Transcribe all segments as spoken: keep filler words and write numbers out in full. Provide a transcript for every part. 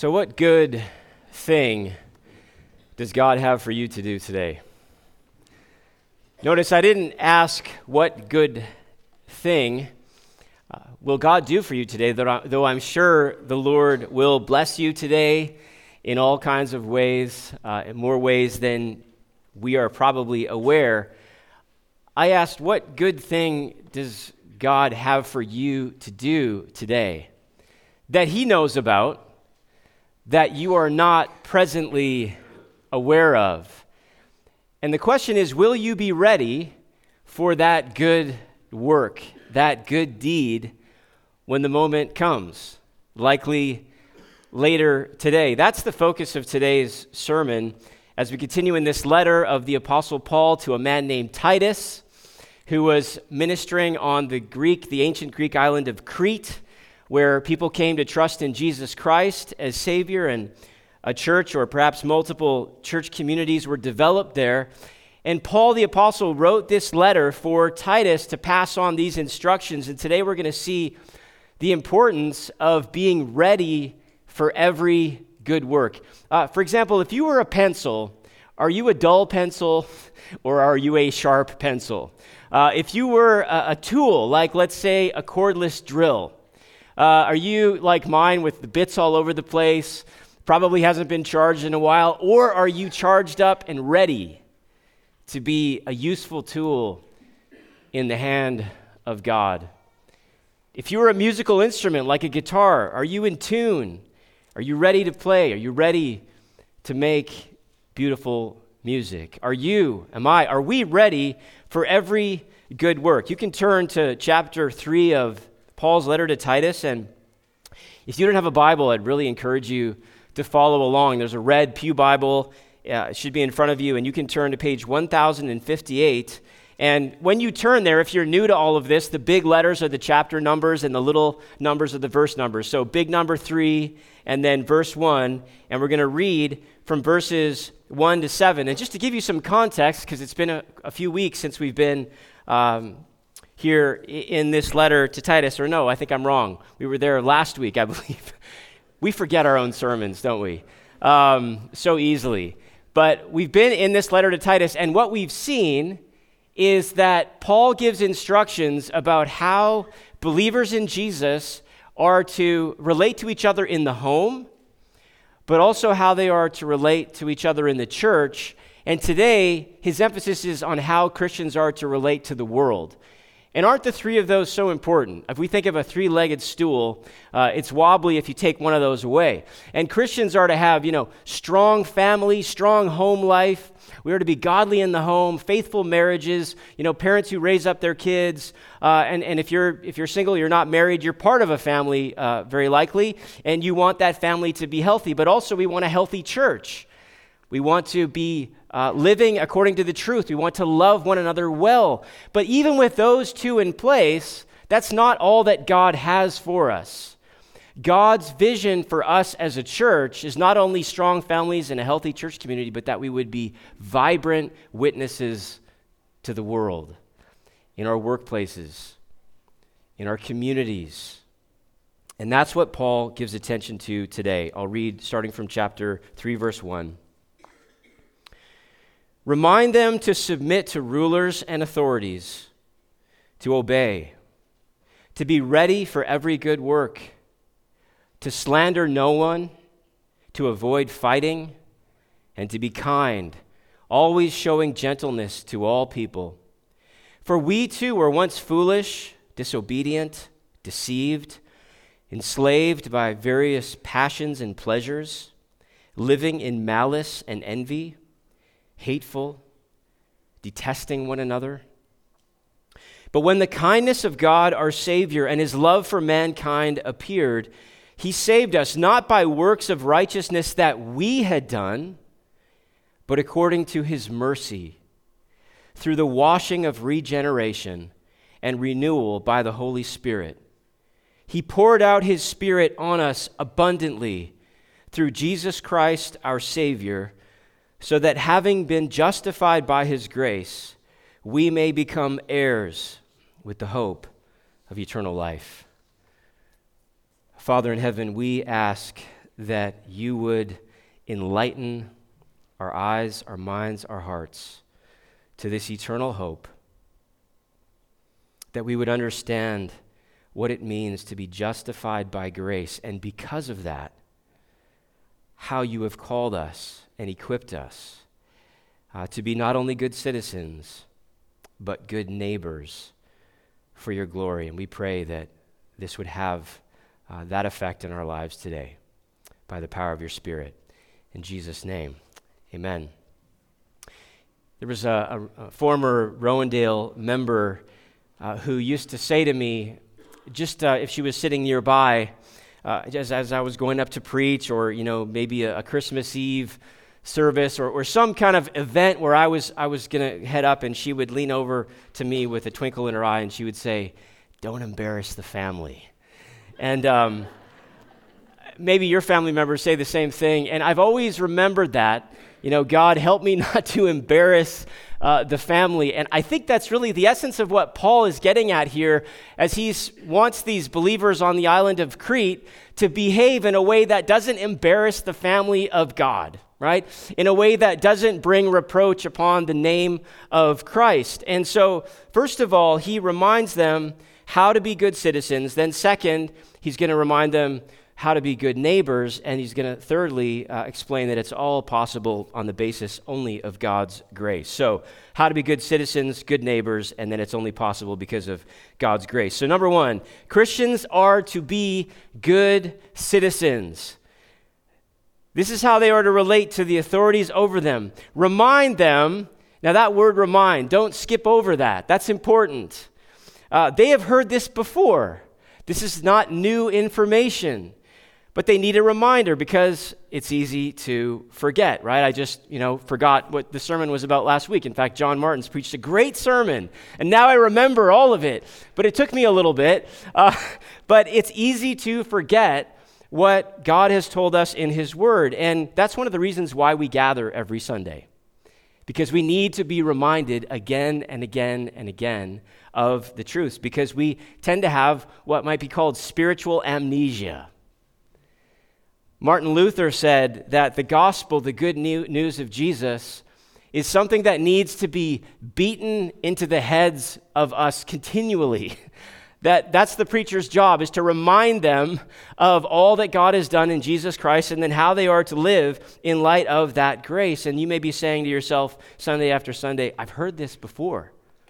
So what good thing does God have for you to do today? Notice I didn't ask what good thing uh, will God do for you today, though I'm sure the Lord will bless you today in all kinds of ways, uh, in more ways than we are probably aware. I asked, what good thing does God have for you to do today that He knows about, that you are not presently aware of? And the question is, will you be ready for that good work, that good deed, when the moment comes, likely later today? That's the focus of today's sermon as we continue in this letter of the Apostle Paul to a man named Titus, who was ministering on the Greek, the ancient Greek island of Crete, where people came to trust in Jesus Christ as Savior, and a church or perhaps multiple church communities were developed there. And Paul the Apostle wrote this letter for Titus to pass on these instructions. And today we're going to see the importance of being ready for every good work. Uh, for example, if you were a pencil, are you a dull pencil or are you a sharp pencil? Uh, if you were a, a tool, like let's say a cordless drill, Uh, are you like mine with the bits all over the place, probably hasn't been charged in a while, or are you charged up and ready to be a useful tool in the hand of God? If you were a musical instrument like a guitar, are you in tune? Are you ready to play? Are you ready to make beautiful music? Are you, am I, are we ready for every good work? You can turn to chapter three of Paul's letter to Titus, and if you don't have a Bible, I'd really encourage you to follow along. There's a red pew Bible. Uh, it should be in front of you, and you can turn to page one thousand fifty-eight. And when you turn there, if you're new to all of this, the big letters are the chapter numbers and the little numbers are the verse numbers. So big number three and then verse one, and we're going to read from verses one to seven. And just to give you some context, because it's been a, a few weeks since we've been um, here in this letter to Titus, or no, I think I'm wrong. We were there last week, I believe. We forget our own sermons, don't we? Um, so easily. But we've been in this letter to Titus, and what we've seen is that Paul gives instructions about how believers in Jesus are to relate to each other in the home, but also how they are to relate to each other in the church. And today, his emphasis is on how Christians are to relate to the world. And aren't the three of those so important? If we think of a three-legged stool, uh, it's wobbly if you take one of those away. And Christians are to have, you know, strong family, strong home life. We are to be godly in the home, faithful marriages, you know, parents who raise up their kids. Uh, and, and if you're if you're single, you're not married, you're part of a family, uh, very likely, and you want that family to be healthy. But also we want a healthy church. We want to be uh, living according to the truth. We want to love one another well. But even with those two in place, that's not all that God has for us. God's vision for us as a church is not only strong families and a healthy church community, but that we would be vibrant witnesses to the world, in our workplaces, in our communities. And that's what Paul gives attention to today. I'll read starting from chapter three, verse one. Remind them to submit to rulers and authorities, to obey, to be ready for every good work, to slander no one, to avoid fighting, and to be kind, always showing gentleness to all people. For we too were once foolish, disobedient, deceived, enslaved by various passions and pleasures, living in malice and envy, hateful, detesting one another. But when the kindness of God, our Savior, and His love for mankind appeared, He saved us not by works of righteousness that we had done, but according to His mercy, through the washing of regeneration and renewal by the Holy Spirit. He poured out His Spirit on us abundantly through Jesus Christ, our Savior, so that having been justified by His grace, we may become heirs with the hope of eternal life. Father in heaven, we ask that you would enlighten our eyes, our minds, our hearts to this eternal hope, that we would understand what it means to be justified by grace, and because of that, how you have called us and equipped us uh, to be not only good citizens, but good neighbors for your glory. And we pray that this would have uh, that effect in our lives today by the power of your Spirit. In Jesus' name, amen. There was a, a, a former Rowendale member uh, who used to say to me, just uh, if she was sitting nearby, uh, as, as I was going up to preach, or you know maybe a, a Christmas Eve service, or, or some kind of event where I was I was going to head up, and she would lean over to me with a twinkle in her eye, and she would say, "Don't embarrass the family." And um, maybe your family members say the same thing, and I've always remembered that. You know, God, help me not to embarrass uh, the family. And I think that's really the essence of what Paul is getting at here, as he wants these believers on the island of Crete to behave in a way that doesn't embarrass the family of God, right? In a way that doesn't bring reproach upon the name of Christ. And so, first of all, he reminds them how to be good citizens. Then second, he's going to remind them how to be good neighbors, and he's going to thirdly uh, explain that it's all possible on the basis only of God's grace. So, how to be good citizens, good neighbors, and then it's only possible because of God's grace. So, number one, Christians are to be good citizens. This is how they are to relate to the authorities over them. Remind them, now that word remind, don't skip over that. That's important. Uh, they have heard this before. This is not new information. But they need a reminder because it's easy to forget, right? I just, you know, forgot what the sermon was about last week. In fact, John Martins preached a great sermon, and now I remember all of it. But it took me a little bit. Uh, but it's easy to forget what God has told us in His Word. And that's one of the reasons why we gather every Sunday, because we need to be reminded again and again and again of the truths, because we tend to have what might be called spiritual amnesia. Martin Luther said that the gospel, the good news of Jesus, is something that needs to be beaten into the heads of us continually. That that's the preacher's job, is to remind them of all that God has done in Jesus Christ, and then how they are to live in light of that grace. And you may be saying to yourself Sunday after Sunday, I've heard this before.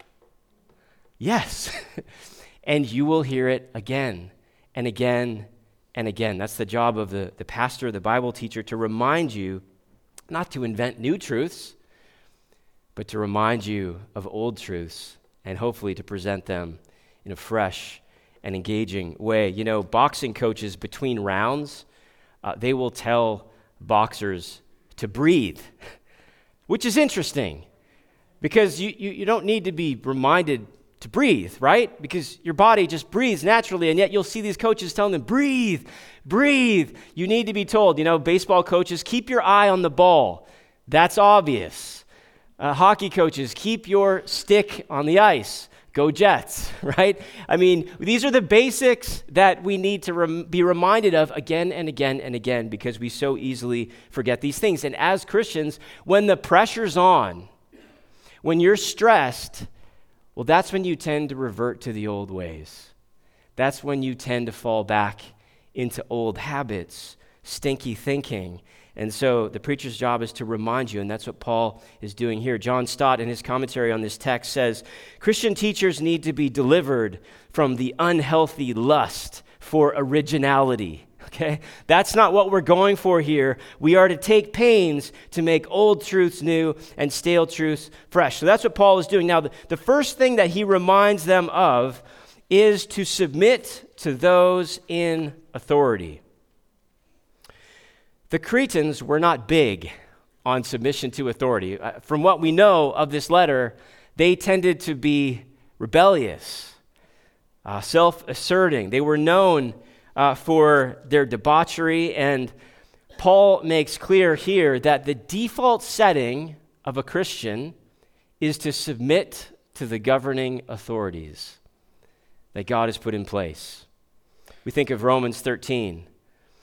Yes. And you will hear it again and again and again. That's the job of the, the pastor, the Bible teacher, to remind you not to invent new truths, but to remind you of old truths, and hopefully to present them in a fresh and engaging way. You know, boxing coaches between rounds, uh, they will tell boxers to breathe, which is interesting, because you, you, you don't need to be reminded to breathe, right? Because your body just breathes naturally, and yet you'll see these coaches telling them, breathe, breathe. You need to be told, you know, baseball coaches, keep your eye on the ball. That's obvious. Uh, hockey coaches, keep your stick on the ice. Go Jets, right? I mean, these are the basics that we need to rem- be reminded of again and again and again, because we so easily forget these things. And as Christians, when the pressure's on, when you're stressed, well, that's when you tend to revert to the old ways. That's when you tend to fall back into old habits, stinky thinking. And so the preacher's job is to remind you, and that's what Paul is doing here. John Stott, in his commentary on this text, says, Christian teachers need to be delivered from the unhealthy lust for originality. Okay? That's not what we're going for here. We are to take pains to make old truths new and stale truths fresh. So that's what Paul is doing. Now, the, the first thing that he reminds them of is to submit to those in authority. The Cretans were not big on submission to authority. Uh, from what we know of this letter, they tended to be rebellious, uh, self-asserting. They were known Uh, for their debauchery, and Paul makes clear here that the default setting of a Christian is to submit to the governing authorities that God has put in place. We think of Romans thirteen.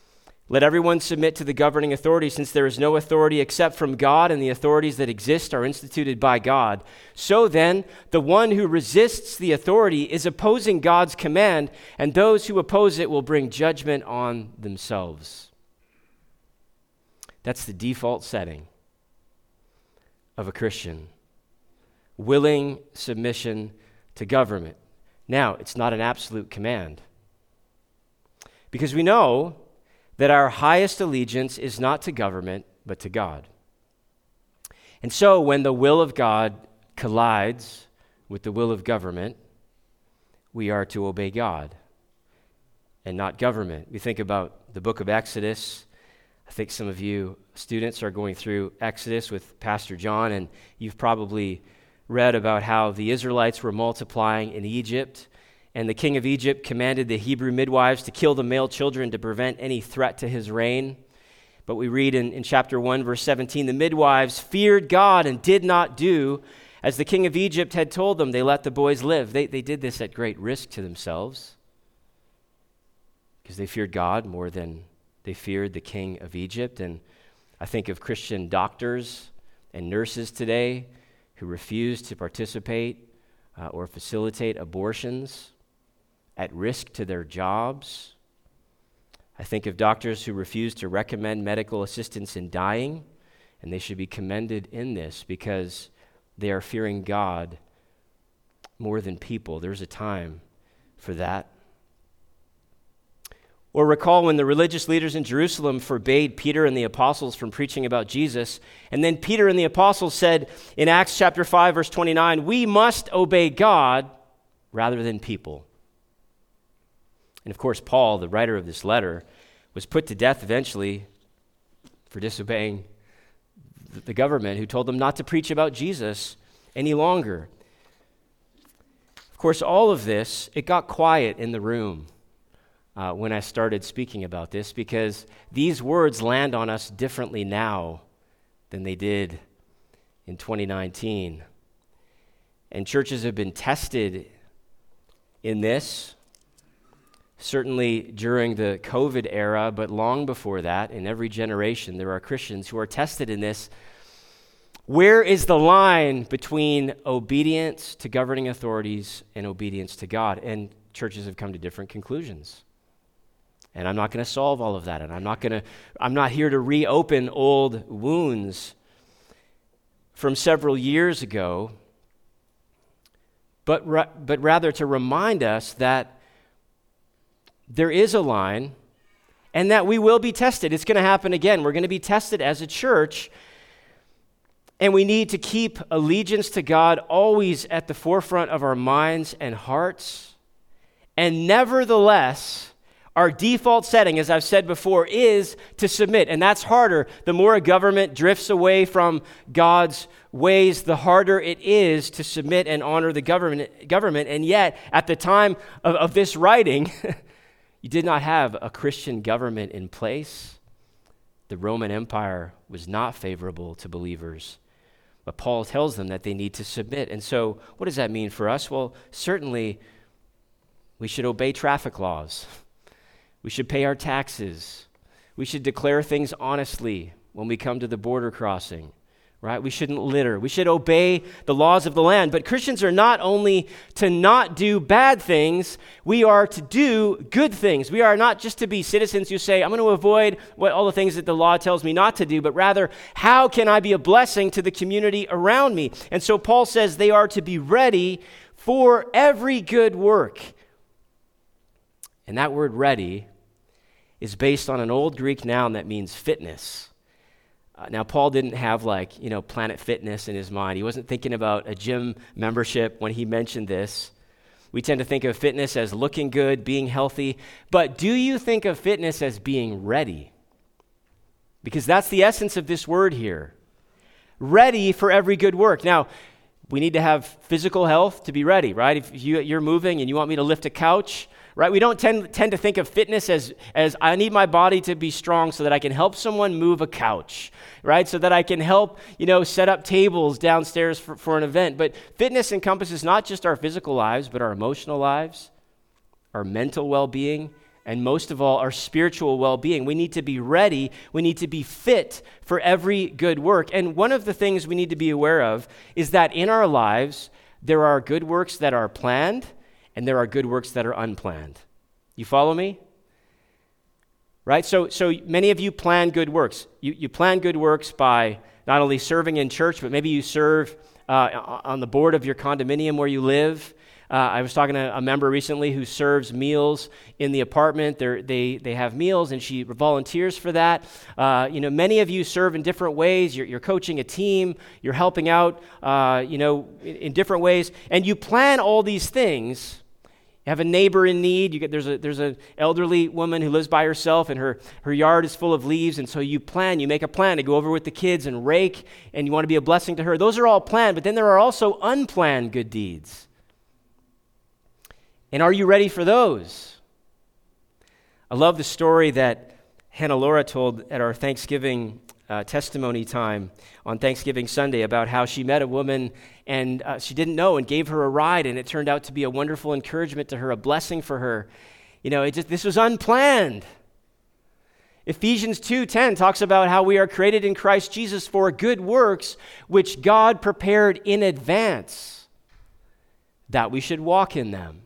Let everyone submit to the governing authority, since there is no authority except from God, and the authorities that exist are instituted by God. So then, the one who resists the authority is opposing God's command, and those who oppose it will bring judgment on themselves. That's the default setting of a Christian. Willing submission to government. Now, it's not an absolute command, because we know that our highest allegiance is not to government, but to God. And so when the will of God collides with the will of government, we are to obey God and not government. We think about the book of Exodus. I think some of you students are going through Exodus with Pastor John, and you've probably read about how the Israelites were multiplying in Egypt, and the king of Egypt commanded the Hebrew midwives to kill the male children to prevent any threat to his reign. But we read in, in chapter one, verse seventeen, the midwives feared God and did not do as the king of Egypt had told them. They let the boys live. They, they did this at great risk to themselves because they feared God more than they feared the king of Egypt. And I think of Christian doctors and nurses today who refuse to participate uh, or facilitate abortions at risk to their jobs. I think of doctors who refuse to recommend medical assistance in dying, and they should be commended in this because they are fearing God more than people. There's a time for that. Or recall when the religious leaders in Jerusalem forbade Peter and the apostles from preaching about Jesus, and then Peter and the apostles said in Acts chapter five, verse twenty-nine, we must obey God rather than people. And of course, Paul, the writer of this letter, was put to death eventually for disobeying the government who told them not to preach about Jesus any longer. Of course, all of this, it got quiet in the room uh, when I started speaking about this, because these words land on us differently now than they did in twenty nineteen. And churches have been tested in this, certainly during the COVID era, but long before that, in every generation, there are Christians who are tested in this. Where is the line between obedience to governing authorities and obedience to God? And churches have come to different conclusions. And I'm not going to solve all of that, and I'm not going to I'm not here to reopen old wounds from several years ago, but ra- but rather to remind us that there is a line and that we will be tested. It's going to happen again. We're going to be tested as a church, and we need to keep allegiance to God always at the forefront of our minds and hearts. And nevertheless, our default setting, as I've said before, is to submit. And that's harder. The more a government drifts away from God's ways, the harder it is to submit and honor the government. government. And yet, at the time of, of this writing, you did not have a Christian government in place. The Roman Empire was not favorable to believers. But Paul tells them that they need to submit. And so, what does that mean for us? Well, certainly, we should obey traffic laws. We should pay our taxes. We should declare things honestly when we come to the border crossing, right? We shouldn't litter. We should obey the laws of the land. But Christians are not only to not do bad things, we are to do good things. We are not just to be citizens who say, I'm going to avoid what all the things that the law tells me not to do, but rather, how can I be a blessing to the community around me? And so Paul says they are to be ready for every good work. And that word ready is based on an old Greek noun that means fitness. Uh, now, Paul didn't have like, you know, Planet Fitness in his mind. He wasn't thinking about a gym membership when he mentioned this. We tend to think of fitness as looking good, being healthy. But do you think of fitness as being ready? Because that's the essence of this word here. Ready for every good work. Now, we need to have physical health to be ready, right? If you, you're moving and you want me to lift a couch, right? We don't tend, tend to think of fitness as, as I need my body to be strong so that I can help someone move a couch, right? So that I can help, you know, set up tables downstairs for, for an event. But fitness encompasses not just our physical lives, but our emotional lives, our mental well-being, and most of all, our spiritual well-being. We need to be ready. We need to be fit for every good work. And one of the things we need to be aware of is that in our lives, there are good works that are planned, and there are good works that are unplanned. You follow me? Right? So so many of you plan good works. You, you plan good works by not only serving in church, but maybe you serve uh, on the board of your condominium where you live. Uh, I was talking to a member recently who serves meals in the apartment. They're, they they have meals, and she volunteers for that. Uh, you know, many of you serve in different ways. You're, you're coaching a team. You're helping out, uh, you know, in, in different ways. And you plan all these things. You have a neighbor in need. You get there's a there's an elderly woman who lives by herself, and her her yard is full of leaves. And so you plan. You make a plan to go over with the kids and rake, and you want to be a blessing to her. Those are all planned. But then there are also unplanned good deeds. And are you ready for those? I love the story that Hannah Laura told at our Thanksgiving uh, testimony time on Thanksgiving Sunday about how she met a woman and uh, she didn't know and gave her a ride, and it turned out to be a wonderful encouragement to her, a blessing for her. You know, it just, this was unplanned. Ephesians two ten talks about how we are created in Christ Jesus for good works, which God prepared in advance, that we should walk in them.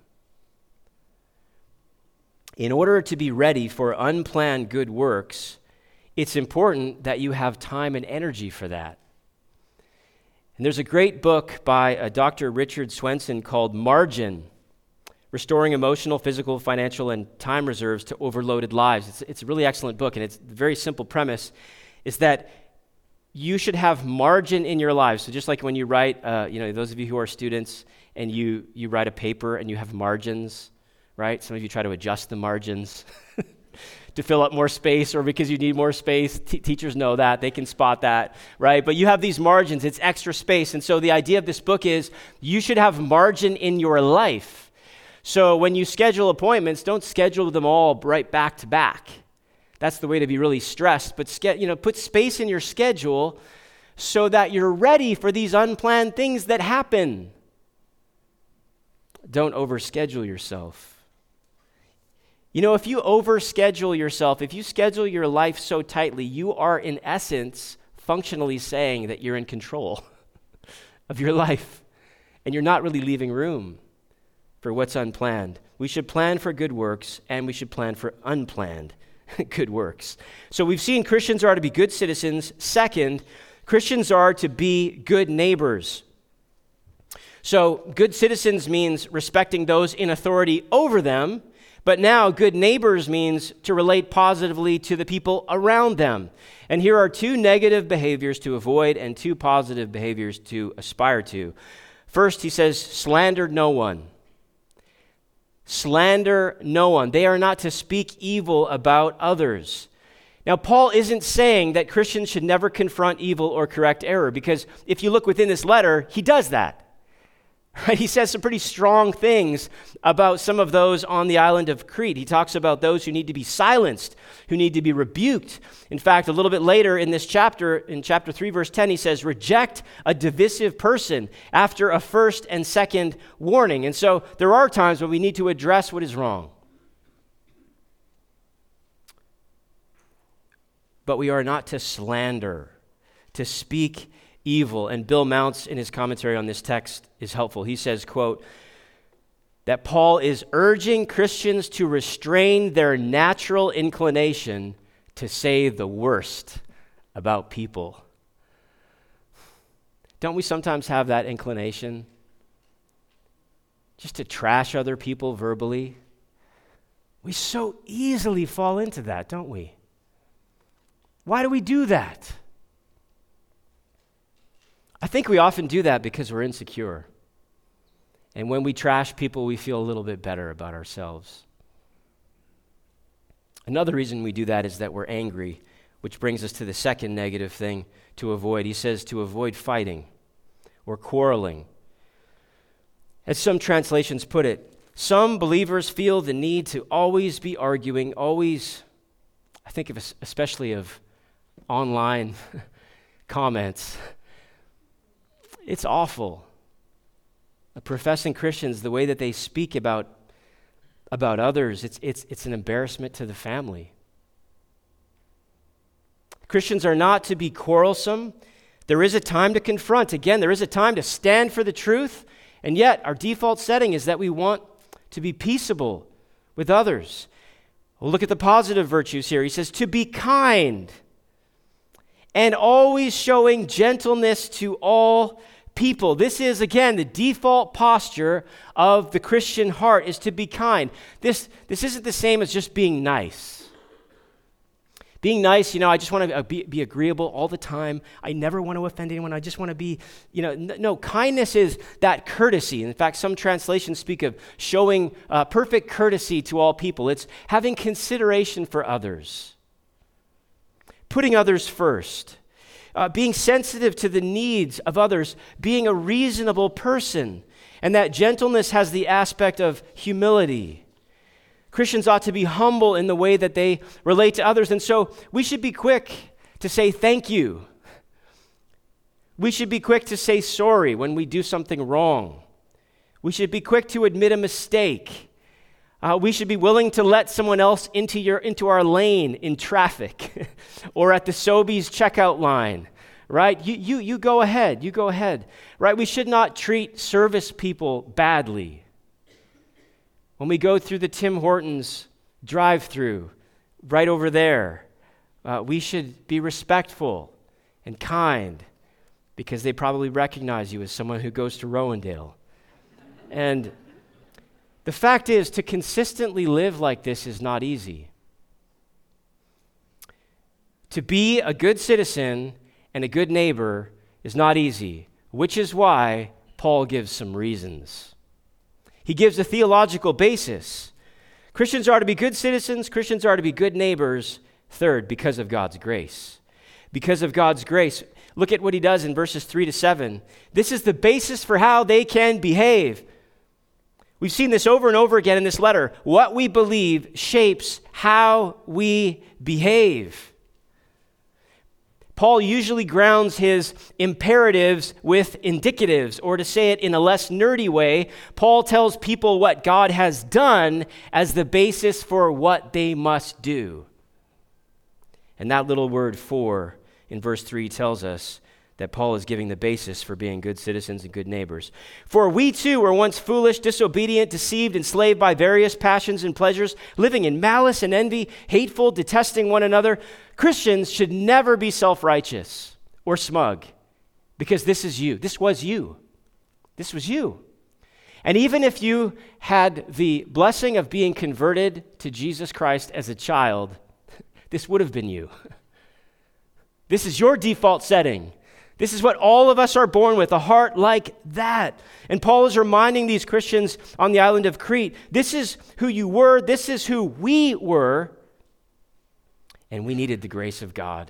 In order to be ready for unplanned good works, it's important that you have time and energy for that. And there's a great book by uh, Doctor Richard Swenson called Margin, Restoring Emotional, Physical, Financial, and Time Reserves to Overloaded Lives. It's, it's a really excellent book, and it's a very simple premise, is that you should have margin in your lives. So just like when you write, uh, you know, those of you who are students, and you you write a paper and you have margins, right? Some of you try to adjust the margins to fill up more space or because you need more space. T- teachers know that. They can spot that, right? But you have these margins. It's extra space. And so the idea of this book is you should have margin in your life. So when you schedule appointments, don't schedule them all right back to back. That's the way to be really stressed. But ske- you know, put space in your schedule so that you're ready for these unplanned things that happen. Don't overschedule yourself. You know, if you overschedule yourself, if you schedule your life so tightly, you are in essence functionally saying that you're in control of your life, and you're not really leaving room for what's unplanned. We should plan for good works, and we should plan for unplanned good works. So we've seen Christians are to be good citizens. Second, Christians are to be good neighbors. So good citizens means respecting those in authority over them. But now, good neighbors means to relate positively to the people around them. And here are two negative behaviors to avoid and two positive behaviors to aspire to. First, he says, slander no one. Slander no one. They are not to speak evil about others. Now, Paul isn't saying that Christians should never confront evil or correct error, because if you look within this letter, he does that. Right? He says some pretty strong things about some of those on the island of Crete. He talks about those who need to be silenced, who need to be rebuked. In fact, a little bit later in this chapter, in chapter three, verse ten, he says, reject a divisive person after a first and second warning. And so there are times when we need to address what is wrong. But we are not to slander, to speak evil. And Bill Mounts, in his commentary on this text, is helpful. He says, quote, that Paul is urging Christians to restrain their natural inclination to say the worst about people. Don't we sometimes have that inclination? Just to trash other people verbally? We so easily fall into that, don't we? Why do we do that? I think we often do that because we're insecure. And when we trash people, we feel a little bit better about ourselves. Another reason we do that is that we're angry, which brings us to the second negative thing to avoid. He says to avoid fighting or quarreling. As some translations put it, some believers feel the need to always be arguing, always, I think of especially of online comments. It's awful. The professing Christians, the way that they speak about about others, it's, it's, it's an embarrassment to the family. Christians are not to be quarrelsome. There is a time to confront. Again, there is a time to stand for the truth, and yet our default setting is that we want to be peaceable with others. We'll look at the positive virtues here. He says, to be kind and always showing gentleness to all people. This is, again, the default posture of the Christian heart, is to be kind. This, this isn't the same as just being nice. Being nice, you know, I just want to be, be agreeable all the time. I never want to offend anyone. I just want to be, you know, n- no, kindness is that courtesy. In fact, some translations speak of showing uh, perfect courtesy to all people. It's having consideration for others, putting others first, uh, being sensitive to the needs of others, being a reasonable person. And that gentleness has the aspect of humility. Christians ought to be humble in the way that they relate to others. And so we should be quick to say thank you. We should be quick to say sorry when we do something wrong. We should be quick to admit a mistake. Uh, we should be willing to let someone else into your into our lane in traffic or at the Sobeys checkout line, right? You, you, you go ahead. You go ahead, right? We should not treat service people badly. When we go through the Tim Hortons drive-through right over there, uh, we should be respectful and kind because they probably recognize you as someone who goes to Rowendale. And the fact is, to consistently live like this is not easy. To be a good citizen and a good neighbor is not easy, which is why Paul gives some reasons. He gives a theological basis. Christians are to be good citizens. Christians are to be good neighbors. Third, because of God's grace. Because of God's grace. Look at what he does in verses three to seven. This is the basis for how they can behave. We've seen this over and over again in this letter. What we believe shapes how we behave. Paul usually grounds his imperatives with indicatives, or to say it in a less nerdy way, Paul tells people what God has done as the basis for what they must do. And that little word "for" in verse three tells us that Paul is giving the basis for being good citizens and good neighbors. For we too were once foolish, disobedient, deceived, enslaved by various passions and pleasures, living in malice and envy, hateful, detesting one another. Christians should never be self-righteous or smug, because this is you. This was you. This was you. And even if you had the blessing of being converted to Jesus Christ as a child, this would have been you. This is your default setting. This is what all of us are born with, a heart like that. And Paul is reminding these Christians on the island of Crete, this is who you were, this is who we were, and we needed the grace of God.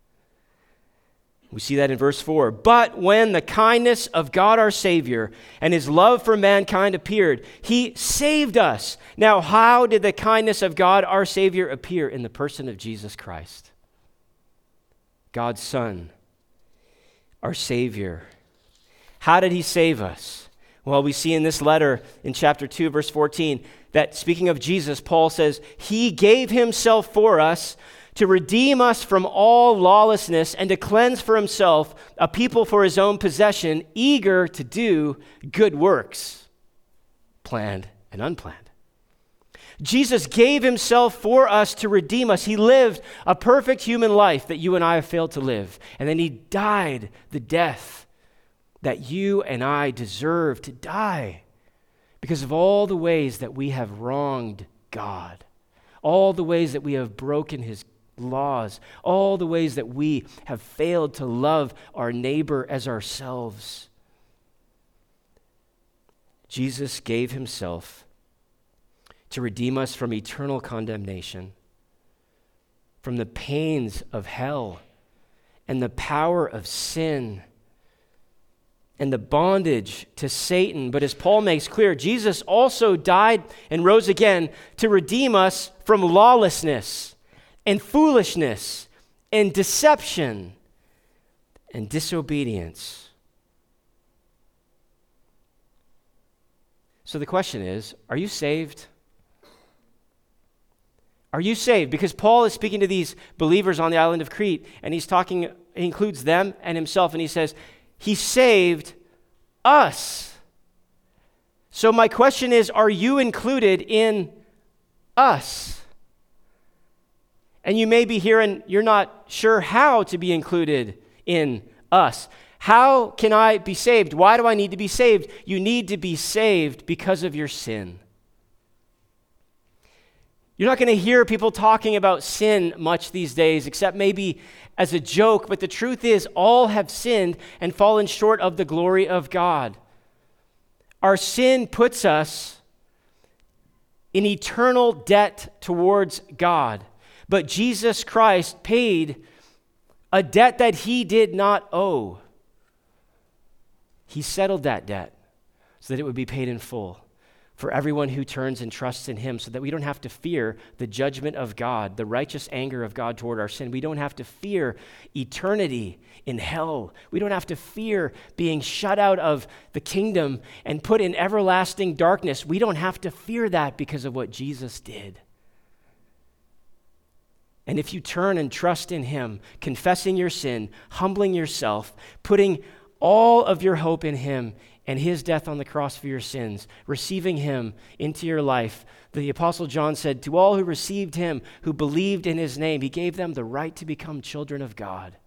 We see that in verse four. But when the kindness of God our Savior and his love for mankind appeared, he saved us. Now, how did the kindness of God our Savior appear? In the person of Jesus Christ, God's Son, our Savior. How did he save us? Well, we see in this letter in chapter two, verse fourteen, that speaking of Jesus, Paul says, he gave himself for us to redeem us from all lawlessness and to cleanse for himself a people for his own possession, eager to do good works, planned and unplanned. Jesus gave himself for us to redeem us. He lived a perfect human life that you and I have failed to live. And then he died the death that you and I deserve to die because of all the ways that we have wronged God, all the ways that we have broken his laws, all the ways that we have failed to love our neighbor as ourselves. Jesus gave himself to redeem us from eternal condemnation, from the pains of hell and the power of sin and the bondage to Satan. But as Paul makes clear, Jesus also died and rose again to redeem us from lawlessness and foolishness and deception and disobedience. So the question is, are you saved? Are you saved? Because Paul is speaking to these believers on the island of Crete, and he's talking, he includes them and himself, and he says, he saved us. So my question is, are you included in us? And you may be here and you're not sure how to be included in us. How can I be saved? Why do I need to be saved? You need to be saved because of your sin. You're not going to hear people talking about sin much these days, except maybe as a joke, but the truth is all have sinned and fallen short of the glory of God. Our sin puts us in eternal debt towards God. But Jesus Christ paid a debt that he did not owe. He settled that debt so that it would be paid in full for everyone who turns and trusts in him, so that we don't have to fear the judgment of God, the righteous anger of God toward our sin. We don't have to fear eternity in hell. We don't have to fear being shut out of the kingdom and put in everlasting darkness. We don't have to fear that because of what Jesus did. And if you turn and trust in him, confessing your sin, humbling yourself, putting all of your hope in him and his death on the cross for your sins, receiving him into your life, the Apostle John said, to all who received him, who believed in his name, he gave them the right to become children of God.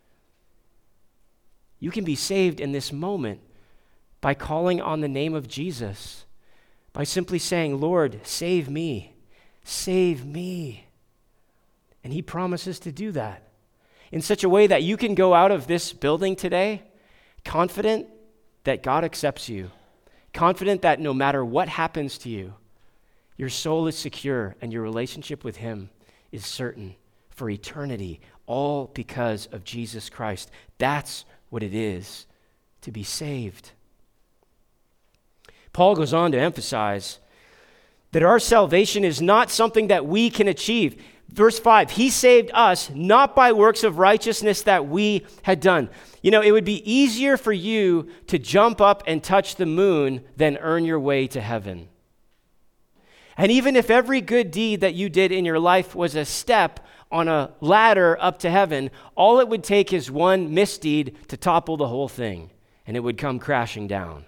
You can be saved in this moment by calling on the name of Jesus, by simply saying, Lord, save me, save me. And he promises to do that in such a way that you can go out of this building today confident that God accepts you, confident that no matter what happens to you, your soul is secure and your relationship with him is certain for eternity, all because of Jesus Christ. That's what it is to be saved. Paul goes on to emphasize that our salvation is not something that we can achieve. Verse five, he saved us not by works of righteousness that we had done. You know, it would be easier for you to jump up and touch the moon than earn your way to heaven. And even if every good deed that you did in your life was a step on a ladder up to heaven, all it would take is one misdeed to topple the whole thing, and it would come crashing down.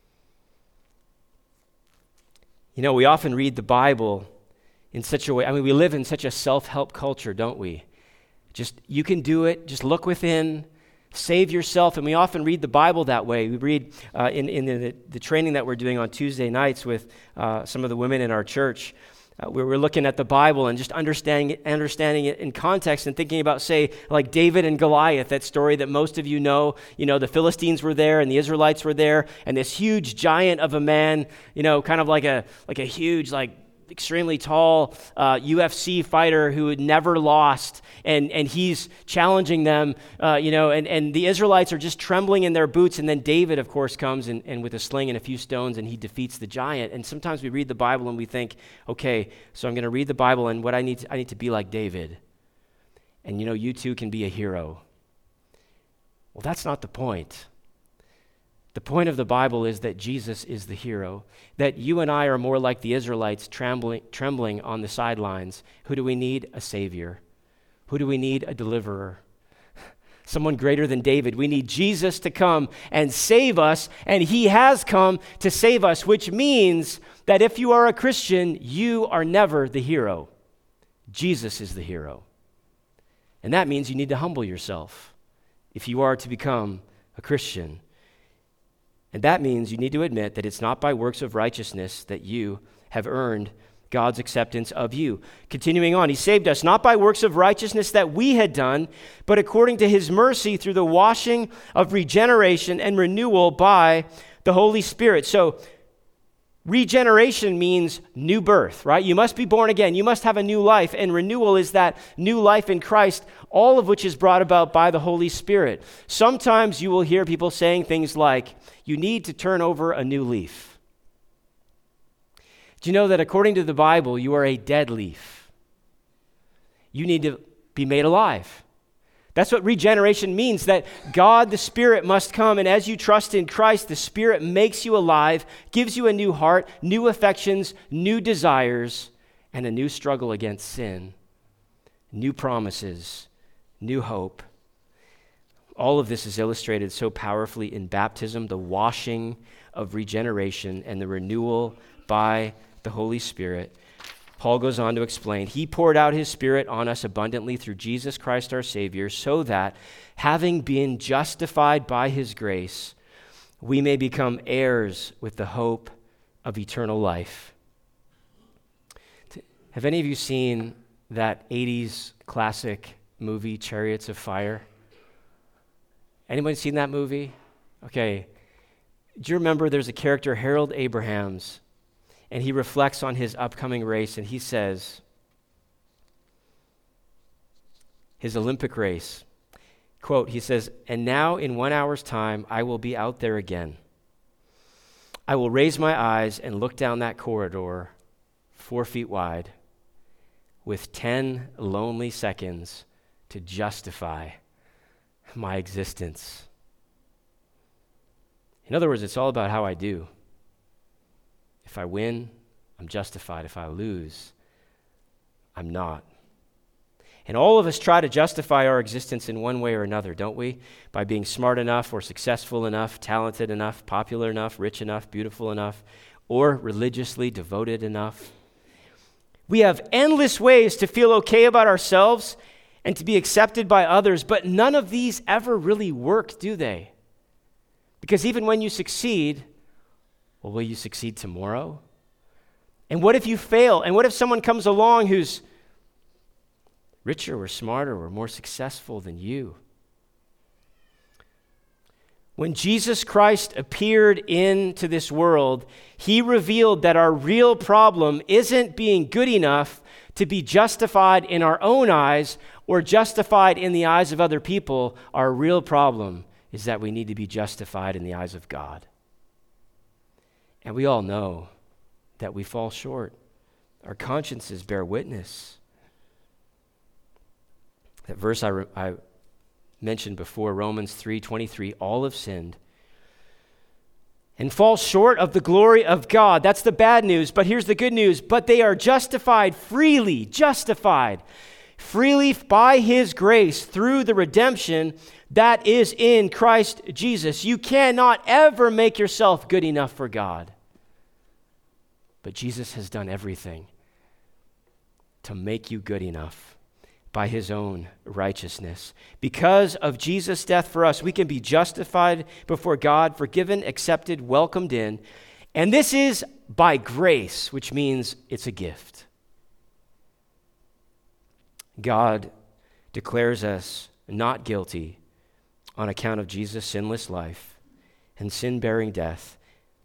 You know, we often read the Bible in such a way, I mean, we live in such a self-help culture, don't we? Just, you can do it, just look within, save yourself, and we often read the Bible that way. We read uh, in, in the, the training that we're doing on Tuesday nights with uh, some of the women in our church, uh, where we're looking at the Bible and just understanding it, understanding it in context and thinking about, say, like David and Goliath, that story that most of you know. You know, the Philistines were there and the Israelites were there, and this huge giant of a man, you know, kind of like a like a huge, like, extremely tall uh, U F C fighter who had never lost, and and he's challenging them, uh, you know, and, and the Israelites are just trembling in their boots, and then David, of course, comes and, and with a sling and a few stones, and he defeats the giant. And sometimes we read the Bible and we think, okay, so I'm going to read the Bible, and what I need to, I need to be like David. And, you know, you too can be a hero. Well, that's not the point. The point of the Bible is that Jesus is the hero, that you and I are more like the Israelites trembling, trembling on the sidelines. Who do we need? A Savior. Who do we need? A deliverer. Someone greater than David. We need Jesus to come and save us, and he has come to save us, which means that if you are a Christian, you are never the hero. Jesus is the hero. And that means you need to humble yourself if you are to become a Christian. And that means you need to admit that it's not by works of righteousness that you have earned God's acceptance of you. Continuing on, he saved us not by works of righteousness that we had done, but according to his mercy through the washing of regeneration and renewal by the Holy Spirit. So regeneration means new birth, right? You must be born again. You must have a new life. And renewal is that new life in Christ, all of which is brought about by the Holy Spirit. Sometimes you will hear people saying things like, you need to turn over a new leaf. Do you know that according to the Bible, you are a dead leaf? You need to be made alive. That's what regeneration means, that God the Spirit must come, and as you trust in Christ, the Spirit makes you alive, gives you a new heart, new affections, new desires, and a new struggle against sin, new promises, new hope. All of this is illustrated so powerfully in baptism, the washing of regeneration and the renewal by the Holy Spirit. Paul goes on to explain, he poured out his Spirit on us abundantly through Jesus Christ our Savior, so that, having been justified by his grace, we may become heirs with the hope of eternal life. Have any of you seen that eighties classic movie, Chariots of Fire? Anybody seen that movie? Okay. Do you remember there's a character, Harold Abrahams, and he reflects on his upcoming race, and he says, his Olympic race, quote, he says, "And now in one hour's time, I will be out there again. I will raise my eyes and look down that corridor, four feet wide, with ten lonely seconds to justify my existence." In other words, it's all about how I do. If I win, I'm justified. If I lose, I'm not. And all of us try to justify our existence in one way or another, don't we? By being smart enough or successful enough, talented enough, popular enough, rich enough, beautiful enough, or religiously devoted enough. We have endless ways to feel okay about ourselves and to be accepted by others, but none of these ever really work, do they? Because even when you succeed, well, will you succeed tomorrow? And what if you fail? And what if someone comes along who's richer or smarter or more successful than you? When Jesus Christ appeared into this world, he revealed that our real problem isn't being good enough to be justified in our own eyes or justified in the eyes of other people. Our real problem is that we need to be justified in the eyes of God. And we all know that we fall short. Our consciences bear witness. That verse I, re- I mentioned before, Romans three twenty-three, all have sinned and fall short of the glory of God. That's the bad news, but here's the good news. But they are justified freely, justified freely by his grace through the redemption that is in Christ Jesus. You cannot ever make yourself good enough for God. But Jesus has done everything to make you good enough by his own righteousness. Because of Jesus' death for us, we can be justified before God, forgiven, accepted, welcomed in. And this is by grace, which means it's a gift. God declares us not guilty on account of Jesus' sinless life and sin-bearing death,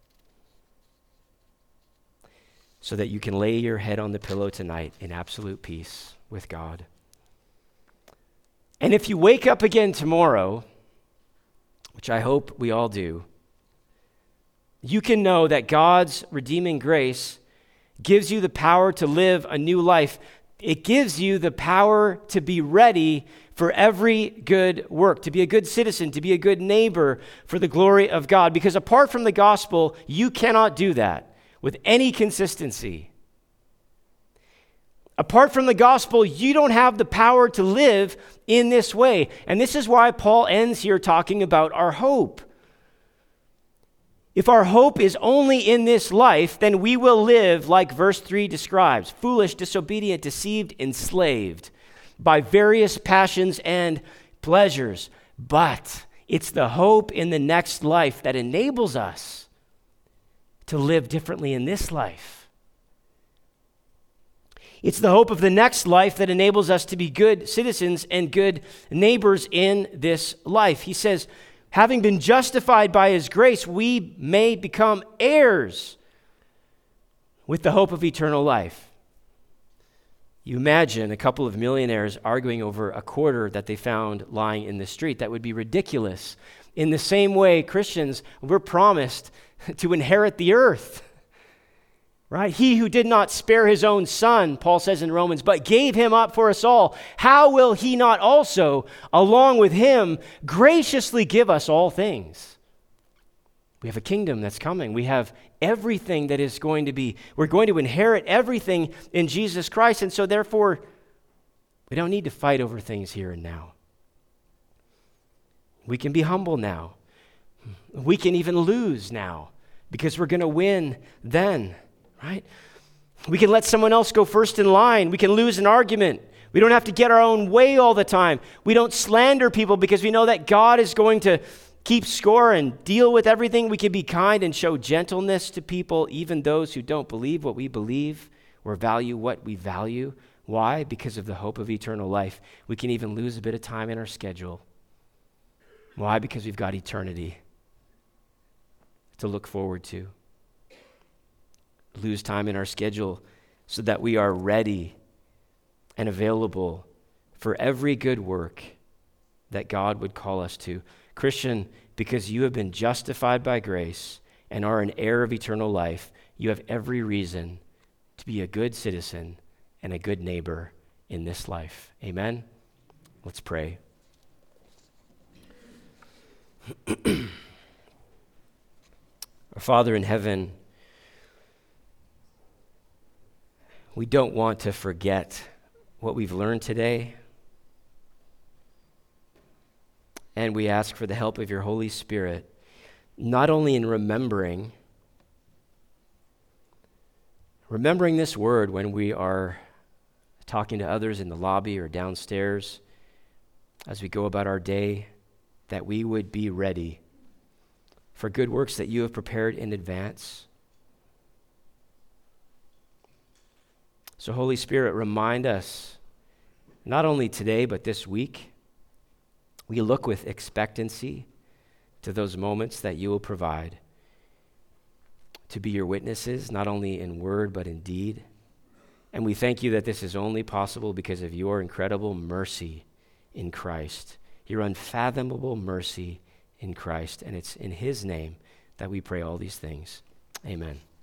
so that you can lay your head on the pillow tonight in absolute peace with God. And if you wake up again tomorrow, which I hope we all do, you can know that God's redeeming grace gives you the power to live a new life. It gives you the power to be ready for every good work, to be a good citizen, to be a good neighbor for the glory of God. Because apart from the gospel, you cannot do that with any consistency. Apart from the gospel, you don't have the power to live in this way. And this is why Paul ends here talking about our hope. If our hope is only in this life, then we will live like verse three describes, foolish, disobedient, deceived, enslaved by various passions and pleasures. But it's the hope in the next life that enables us to live differently in this life. It's the hope of the next life that enables us to be good citizens and good neighbors in this life. He says, having been justified by his grace, we may become heirs with the hope of eternal life. You imagine a couple of millionaires arguing over a quarter that they found lying in the street. That would be ridiculous. In the same way, Christians, we're promised to inherit the earth. Right? He who did not spare his own son, Paul says in Romans, but gave him up for us all, how will he not also, along with him, graciously give us all things? We have a kingdom that's coming. We have everything that is going to be, we're going to inherit everything in Jesus Christ. And so therefore, we don't need to fight over things here and now. We can be humble now. We can even lose now because we're going to win then, right? We can let someone else go first in line. We can lose an argument. We don't have to get our own way all the time. We don't slander people because we know that God is going to keep score and deal with everything. We can be kind and show gentleness to people, even those who don't believe what we believe or value what we value. Why? Because of the hope of eternal life. We can even lose a bit of time in our schedule. Why? Because we've got eternity to look forward to. Lose time in our schedule so that we are ready and available for every good work that God would call us to. Christian, because you have been justified by grace and are an heir of eternal life, you have every reason to be a good citizen and a good neighbor in this life. Amen? Let's pray. Our Father in heaven, we don't want to forget what we've learned today. And we ask for the help of your Holy Spirit, not only in remembering, remembering this word when we are talking to others in the lobby or downstairs as we go about our day, that we would be ready for good works that you have prepared in advance. So Holy Spirit, remind us, not only today, but this week, we look with expectancy to those moments that you will provide to be your witnesses, not only in word, but in deed. And we thank you that this is only possible because of your incredible mercy in Christ, your unfathomable mercy in Christ. And it's in his name that we pray all these things. Amen.